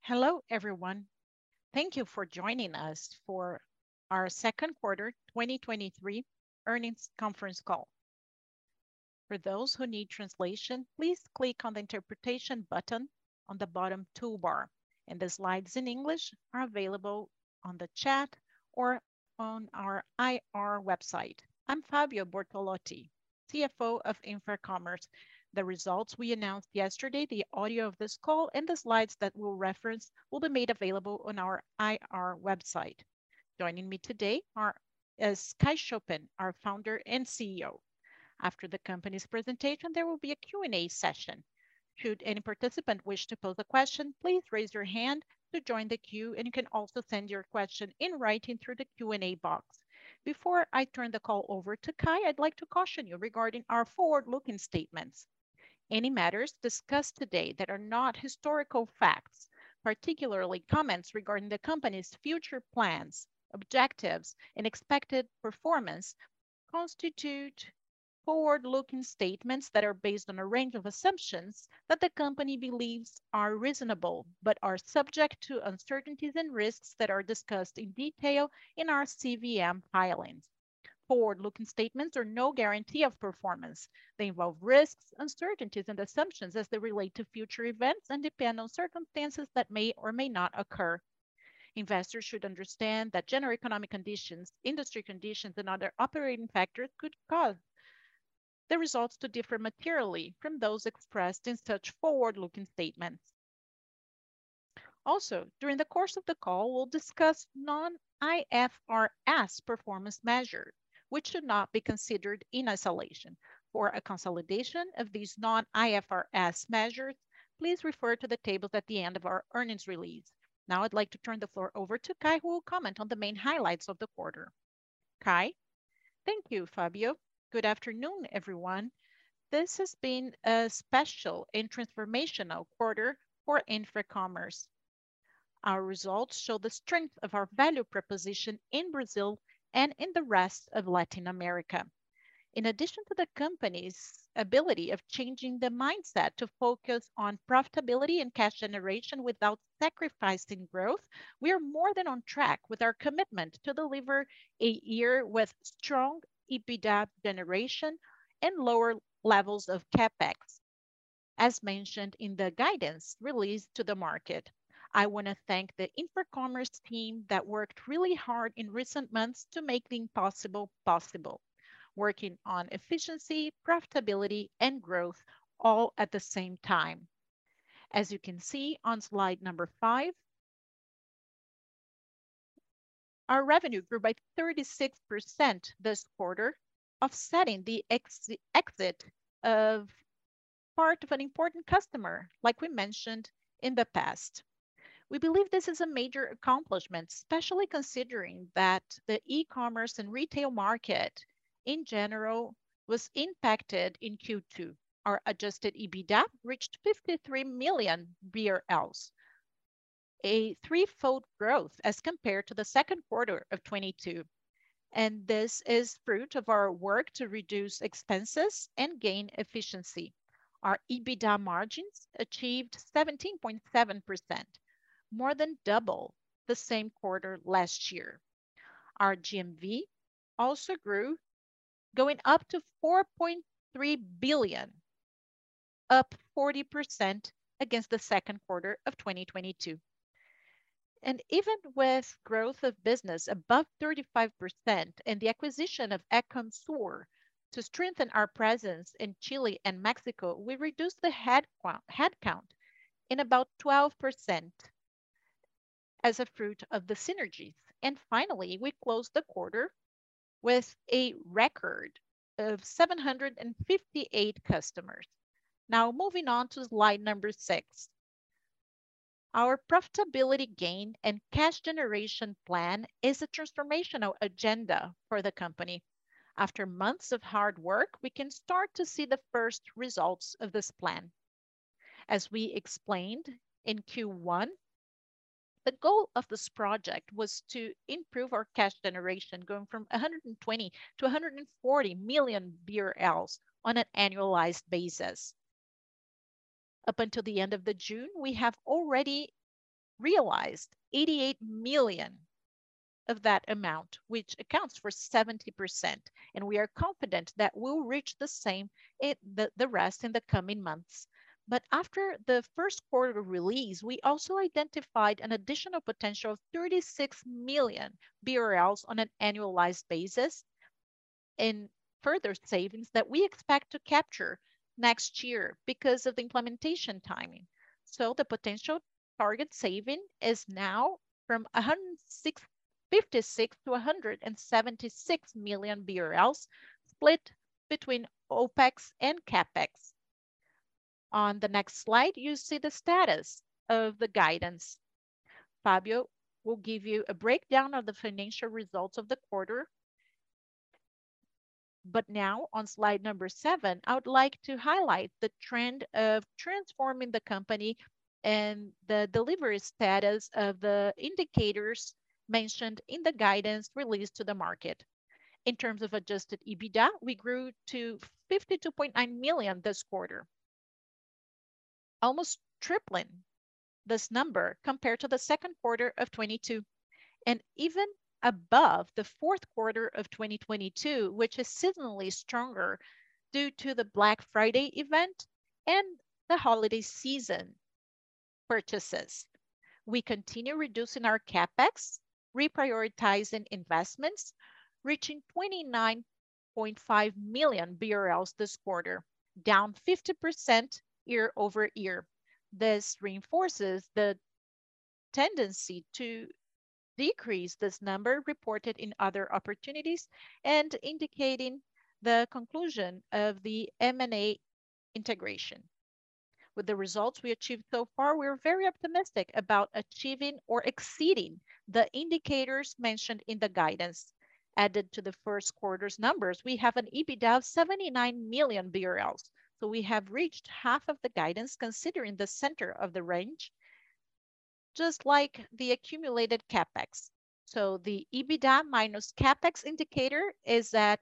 Hello, everyone. Thank you for joining us for our second quarter 2023 earnings conference call. For those who need translation, please click on the interpretation button on the bottom toolbar, and the slides in English are available on the chat or on our IR website. I'm Fabio Bortolotti, CFO of InfraCommerce. The results we announced yesterday, the audio of this call, and the slides that we'll reference will be made available on our IR website. Joining me today is Kai Chopin, our founder and CEO. After the company's presentation, there will be a Q&A session. Should any participant wish to pose a question, please raise your hand to join the queue, and you can also send your question in writing through the Q&A box. Before I turn the call over to Kai, I'd like to caution you regarding our forward-looking statements. Any matters discussed today that are not historical facts, particularly comments regarding the company's future plans, objectives, and expected performance, constitute forward-looking statements that are based on a range of assumptions that the company believes are reasonable, but are subject to uncertainties and risks that are discussed in detail in our CVM filings. Forward-looking statements are no guarantee of performance. They involve risks, uncertainties, and assumptions as they relate to future events and depend on circumstances that may or may not occur. Investors should understand that general economic conditions, industry conditions, and other operating factors could cause the results to differ materially from those expressed in such forward-looking statements. Also, during the course of the call, we'll discuss non-IFRS performance measures, which should not be considered in isolation. For a consolidation of these non-IFRS measures, please refer to the tables at the end of our earnings release. Now I'd like to turn the floor over to Kai, who will comment on the main highlights of the quarter. Kai? Thank you, Fabio. Good afternoon, everyone. This has been a special and transformational quarter for InfraCommerce. Our results show the strength of our value proposition in Brazil and in the rest of Latin America. In addition to the company's ability of changing the mindset to focus on profitability and cash generation without sacrificing growth, we are more than on track with our commitment to deliver a year with strong EBITDA generation and lower levels of CapEx, as mentioned in the guidance released to the market. I want to thank the InfraCommerce team that worked really hard in recent months to make the impossible possible, working on efficiency, profitability, and growth all at the same time. As you can see on slide number 5, our revenue grew by 36% this quarter, offsetting the exit of part of an important customer, like we mentioned in the past. We believe this is a major accomplishment, especially considering that the e-commerce and retail market in general was impacted in Q2. Our adjusted EBITDA reached 53 million BRL, a threefold growth as compared to the second quarter of 22. And this is fruit of our work to reduce expenses and gain efficiency. Our EBITDA margins achieved 17.7%, more than double the same quarter last year. Our GMV also grew, going up to 4.3 billion, up 40% against the second quarter of 2022. And even with growth of business above 35% and the acquisition of Ecomsur to strengthen our presence in Chile and Mexico, we reduced the headcount in about 12% as a fruit of the synergies. And finally, we closed the quarter with a record of 758 customers. Now, moving on to slide number 6. Our profitability gain and cash generation plan is a transformational agenda for the company. After months of hard work, we can start to see the first results of this plan. As we explained in Q1, the goal of this project was to improve our cash generation, going from 120 to 140 million BRL on an annualized basis. Up until the end of the June, we have already realized 88 million of that amount, which accounts for 70%. And we are confident that we'll reach the same the rest in the coming months. But after the first quarter release, we also identified an additional potential of 36 million BRLs on an annualized basis in further savings that we expect to capture next year because of the implementation timing. So the potential target saving is now from 156 to 176 million BRL, split between OPEX and CAPEX. On the next slide, you see the status of the guidance. Fabio will give you a breakdown of the financial results of the quarter. But now on slide number 7, I would like to highlight the trend of transforming the company and the delivery status of the indicators mentioned in the guidance released to the market. In terms of adjusted EBITDA, we grew to 52.9 million this quarter, almost tripling this number compared to the second quarter of 22, and even above the fourth quarter of 2022, which is seasonally stronger due to the Black Friday event and the holiday season purchases. We continue reducing our CapEx, reprioritizing investments, reaching 29.5 million BRL this quarter, down 50% year over year. This reinforces the tendency to decrease this number reported in other opportunities and indicating the conclusion of the M&A integration. With the results we achieved so far, we're very optimistic about achieving or exceeding the indicators mentioned in the guidance. Added to the first quarter's numbers, we have an EBITDA of 79 million BRL. So we have reached half of the guidance considering the center of the range, just like the accumulated CapEx. So the EBITDA minus CapEx indicator is at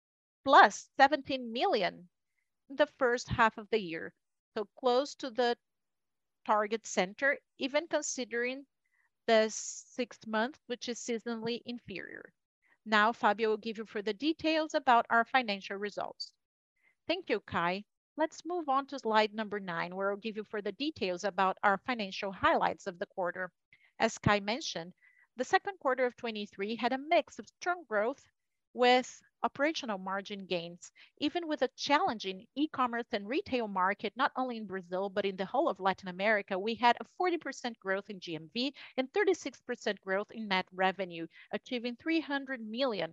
plus 17 million in the first half of the year. So close to the target center, even considering the 6th month, which is seasonally inferior. Now, Fabio will give you further details about our financial results. Thank you, Kai. Let's move on to slide number 9, where I'll give you further details about our financial highlights of the quarter. As Kai mentioned, the second quarter of 23 had a mix of strong growth with operational margin gains, even with a challenging e-commerce and retail market, not only in Brazil, but in the whole of Latin America. We had a 40% growth in GMV and 36% growth in net revenue, achieving 300 million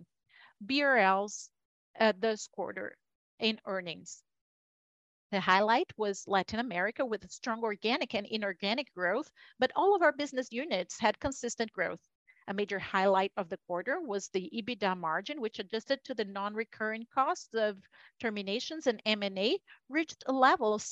BRLs this quarter in earnings. The highlight was Latin America with strong organic and inorganic growth, but all of our business units had consistent growth. A major highlight of the quarter was the EBITDA margin, which adjusted to the non-recurring costs of terminations and M&A, reached a level of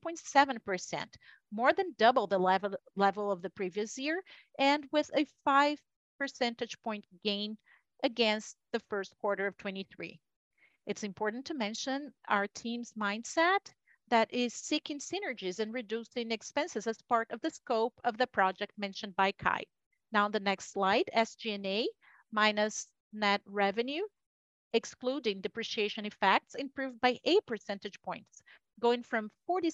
17.7%, more than double the level of the previous year, and with a 5 percentage point gain against the first quarter of 23. It's important to mention our team's mindset that is seeking synergies and reducing expenses as part of the scope of the project mentioned by Kai. Now on the next slide, SG&A minus net revenue, excluding depreciation effects, improved by 8 percentage points, going from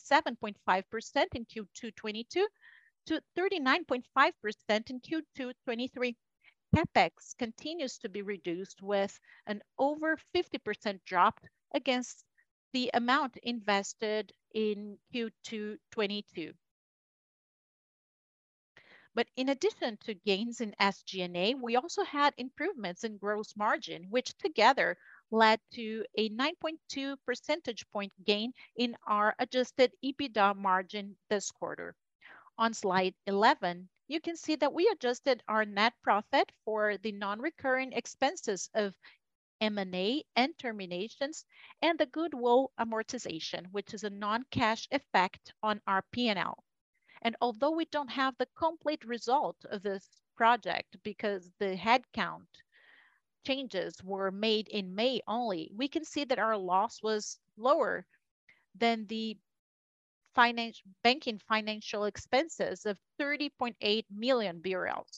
47.5% in Q2 22 to 39.5% in Q2 23. CapEx continues to be reduced with an over 50% drop against the amount invested in Q2 22. But in addition to gains in SG&A, we also had improvements in gross margin, which together led to a 9.2 percentage point gain in our adjusted EBITDA margin this quarter. On slide 11, you can see that we adjusted our net profit for the non-recurring expenses of M&A and terminations and the goodwill amortization, which is a non-cash effect on our P&L. And although we don't have the complete result of this project because the headcount changes were made in May only, we can see that our loss was lower than the banking financial expenses of 30.8 million BRL.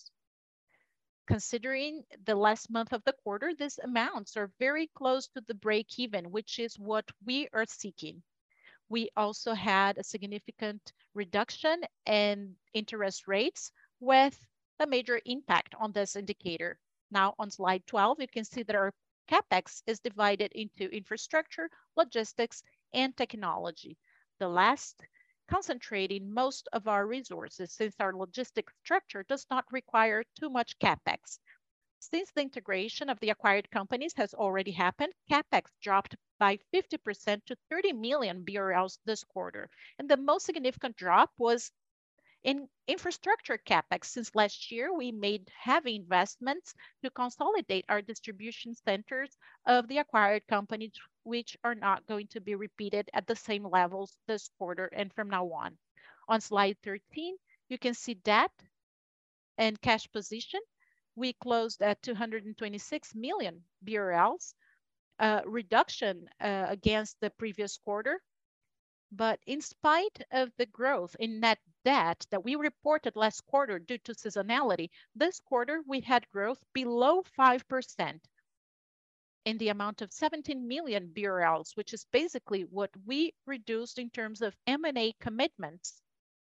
Considering the last month of the quarter, these amounts are very close to the break even, which is what we are seeking. We also had a significant reduction in interest rates with a major impact on this indicator. Now on slide 12, you can see that our CapEx is divided into infrastructure, logistics, and technology. The last concentrating most of our resources since our logistic structure does not require too much CapEx. Since the integration of the acquired companies has already happened, CapEx dropped by 50% to 30 million BRL this quarter. And the most significant drop was in infrastructure CapEx. Since last year, we made heavy investments to consolidate our distribution centers of the acquired companies, which are not going to be repeated at the same levels this quarter and from now on. On slide 13, you can see debt and cash position. We closed at 226 million BRL, reduction against the previous quarter. But in spite of the growth in net debt that we reported last quarter due to seasonality, this quarter we had growth below 5% in the amount of 17 million BRL, which is basically what we reduced in terms of M&A commitments.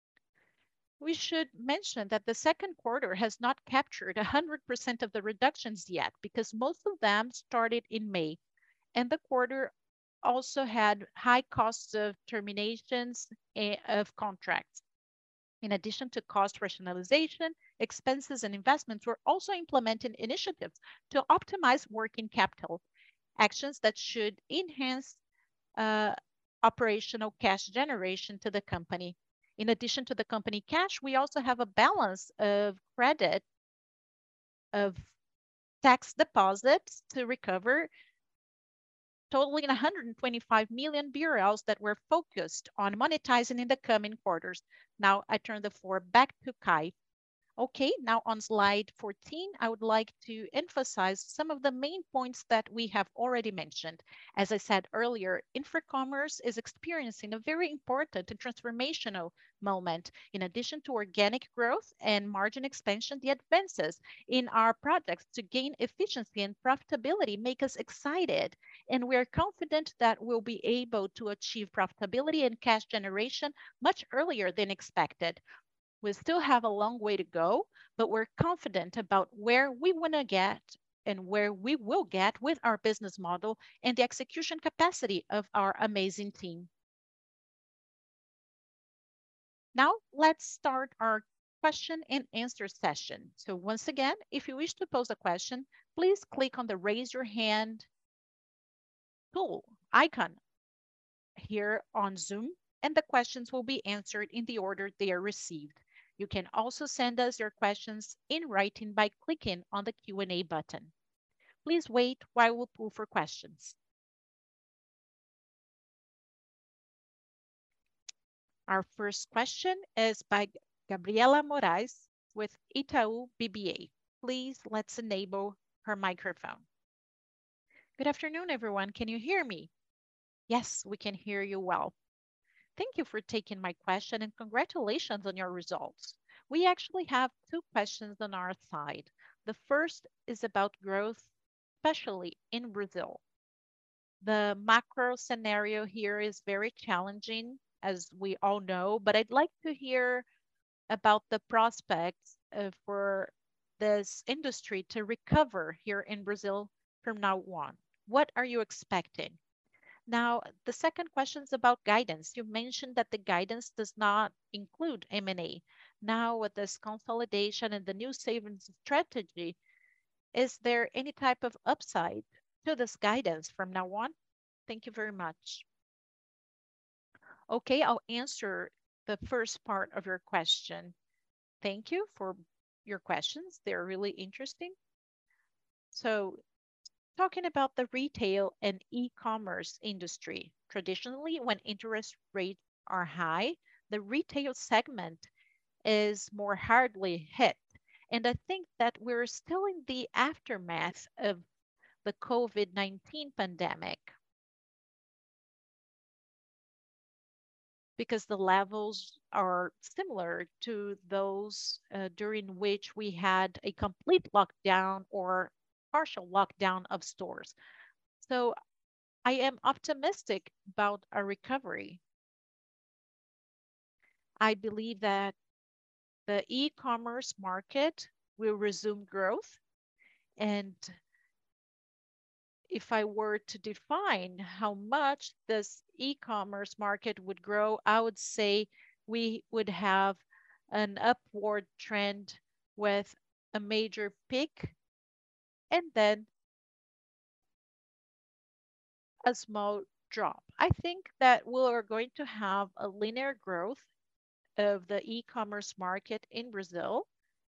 We should mention that the second quarter has not captured 100% of the reductions yet because most of them started in May. And the quarter also had high costs of terminations of contracts. In addition to cost rationalization, expenses and investments were also implementing initiatives to optimize working capital, actions that should enhance operational cash generation to the company. In addition to the company cash, we also have a balance of credit of tax deposits to recover, totaling 125 million BRL that were focused on monetizing in the coming quarters. Now I turn the floor back to Kai. Okay, now on slide 14, I would like to emphasize some of the main points that we have already mentioned. As I said earlier, Infracommerce is experiencing a very important and transformational moment. In addition to organic growth and margin expansion, the advances in our projects to gain efficiency and profitability make us excited, and we are confident that we'll be able to achieve profitability and cash generation much earlier than expected. We still have a long way to go, but we're confident about where we want to get and where we will get with our business model and the execution capacity of our amazing team. Now, let's start our question and answer session. So once again, if you wish to pose a question, please click on the raise your hand tool icon here on Zoom, and the questions will be answered in the order they are received. You can also send us your questions in writing by clicking on the Q&A button. Please wait while we pull for questions. Our first question is by Gabriela Moraes with Itaú BBA. Please, let's enable her microphone. Good afternoon, everyone. Can you hear me? Yes, we can hear you well. Thank you for taking my question and congratulations on your results. We actually have two questions on our side. The first is about growth, especially in Brazil. The macro scenario here is very challenging, as we all know, but I'd like to hear about the prospects for this industry to recover here in Brazil from now on. What are you expecting? Now, the second question is about guidance. You mentioned that the guidance does not include M&A. Now, with this consolidation and the new savings strategy, is there any type of upside to this guidance from now on? Thank you very much. Okay, I'll answer the first part of your question. Thank you for your questions. They're really interesting. So talking about the retail and e-commerce industry, traditionally, when interest rates are high, the retail segment is more hardly hit. And I think that we're still in the aftermath of the COVID 19 pandemic. because the levels are similar to those during which we had a complete lockdown or partial lockdown of stores. So I am optimistic about a recovery. I believe that the e-commerce market will resume growth. And if I were to define how much this e-commerce market would grow, I would say we would have an upward trend with a major peak and then a small drop. I think that we are going to have a linear growth of the e-commerce market in Brazil.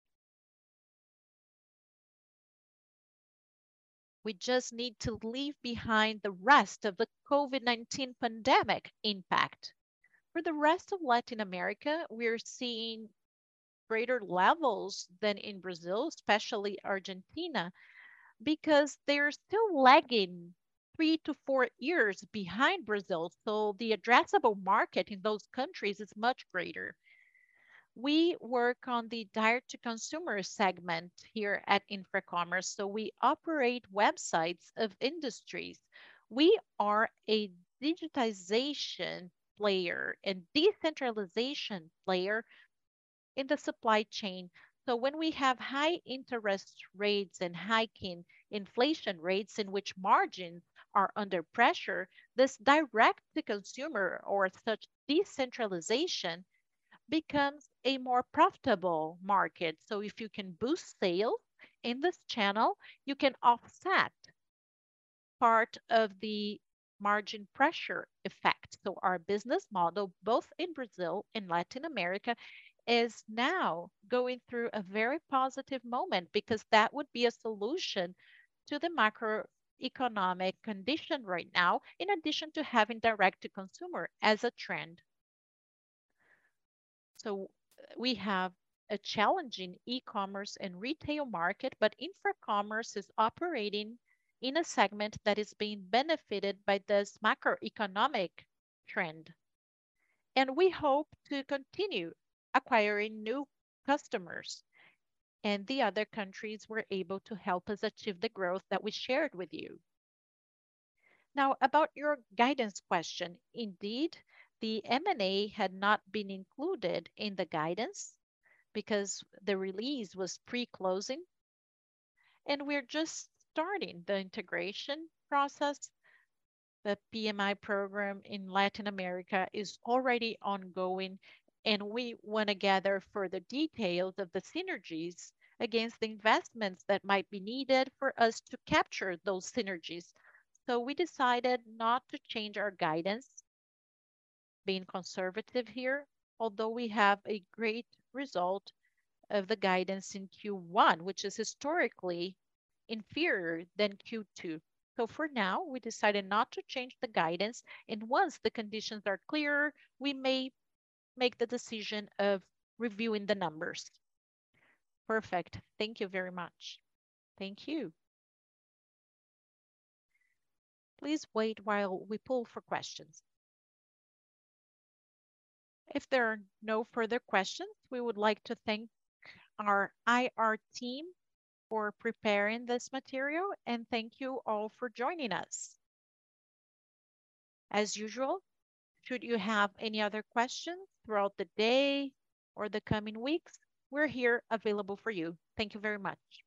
We just need to leave behind the rest of the COVID-19 pandemic impact. For the rest of Latin America, we're seeing greater levels than in Brazil, especially Argentina, because they're still lagging 3 to 4 years behind Brazil. So the addressable market in those countries is much greater. We work on the direct to consumer segment here at Infracommerce. So we operate websites of industries. We are a digitization player and decentralization player in the supply chain. So when we have high interest rates and hiking inflation rates in which margins are under pressure, this direct to consumer or such decentralization becomes a more profitable market. So if you can boost sales in this channel, you can offset part of the margin pressure effect. So our business model, both in Brazil and Latin America, is now going through a very positive moment because that would be a solution to the macroeconomic condition right now, in addition to having direct to consumer as a trend. So we have a challenging e-commerce and retail market, but Infracommerce is operating in a segment that is being benefited by this macroeconomic trend. And we hope to continue acquiring new customers. And the other countries were able to help us achieve the growth that we shared with you. Now, about your guidance question, indeed, the M&A had not been included in the guidance because the release was pre-closing, and we're just starting the integration process. The PMI program in Latin America is already ongoing, and we want to gather further details of the synergies against the investments that might be needed for us to capture those synergies. So we decided not to change our guidance, being conservative here, although we have a great result of the guidance in Q1, which is historically inferior than Q2. So for now, we decided not to change the guidance. And once the conditions are clearer, we may make the decision of reviewing the numbers. Perfect. Thank you very much. Thank you. Please wait while we pull for questions. If there are no further questions, we would like to thank our IR team for preparing this material, and thank you all for joining us. As usual, should you have any other questions throughout the day or the coming weeks, we're here available for you. Thank you very much.